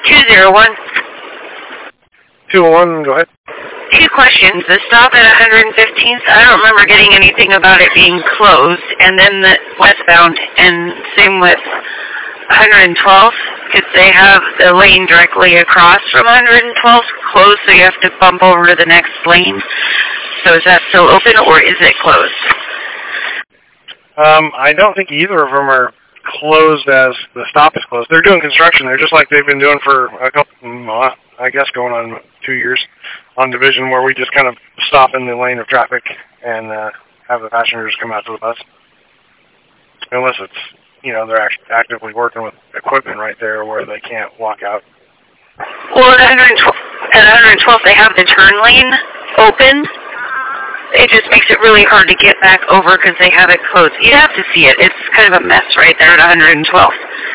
201. 201, go ahead. Two questions. The stop at 115th, I don't remember getting anything about it being closed. And then the westbound, and same with 112th, because they have the lane directly across from 112th closed, so you have to bump over to the next lane. So is that still open, or is it closed? I don't think either of them are closed as the stop is closed. They're doing construction there, just like they've been doing for a couple, I guess going on 2 years on Division, where we just kind of stop in the lane of traffic and have the passengers come out to the bus. Unless it's, they're actively working with equipment right there where they can't walk out. Well, at 112, they have the turn lane open. It just makes it really hard to get back over because they have it closed. You'd have to see it. It's kind of a mess right there at 112.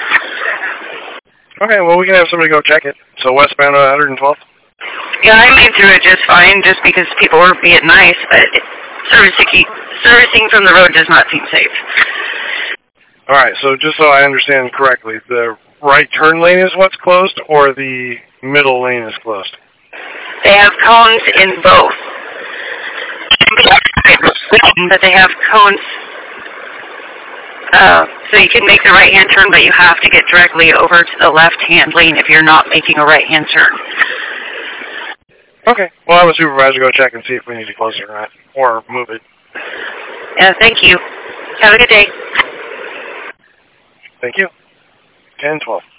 Okay, well, we can have somebody go check it. So westbound 112th? Yeah, I made through it just fine just because people were being nice, but servicing from the road does not seem safe. All right, so just so I understand correctly, the right turn lane is what's closed, or the middle lane is closed? They have cones in both. But they have cones, so you can make the right-hand turn, but you have to get directly over to the left-hand lane if you're not making a right-hand turn. Okay, well, have a supervisor go check and see if we need to close it or not, or move it. Thank you. Have a good day. Thank you. 10-12.